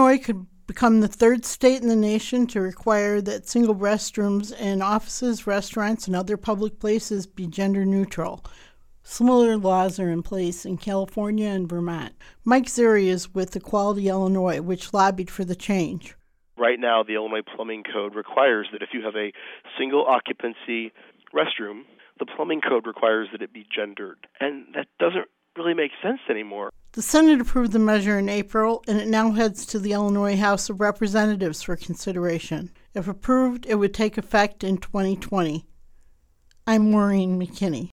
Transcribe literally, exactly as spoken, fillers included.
Illinois could become the third state in the nation to require that single restrooms in offices, restaurants, and other public places be gender neutral. Similar laws are in place in California and Vermont. Mike Zeri is with Equality Illinois, which lobbied for the change. Right now, the Illinois Plumbing Code requires that if you have a single occupancy restroom, the plumbing code requires that it be gendered. And that doesn't really make sense anymore. The Senate approved the measure in April, and it now heads to the Illinois House of Representatives for consideration. If approved, it would take effect in twenty twenty. I'm Maureen McKinney.